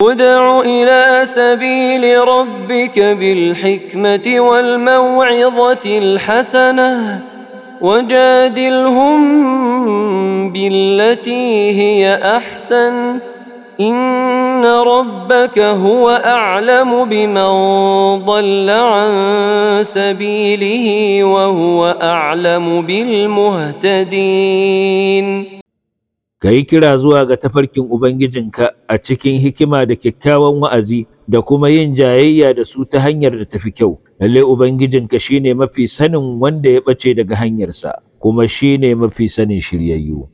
ادع إلى سبيل ربك بالحكمة والموعظة الحسنة وجادلهم بالتي هي أحسن إن ربك هو أعلم بمن ضل عن سبيله وهو أعلم بالمهتدين. Ka yi kira zuwa ga tafarkin Ubangijinka a cikin hikima da kyakkyawan wa'azi da kuma yin jayayya da su ta hanyar da tafi kyau. Lalle Ubangijinka shi ne mafi sanin wanda ya ɓace daga hanyarsa, kuma shi ne mafi sanin shiryayyu.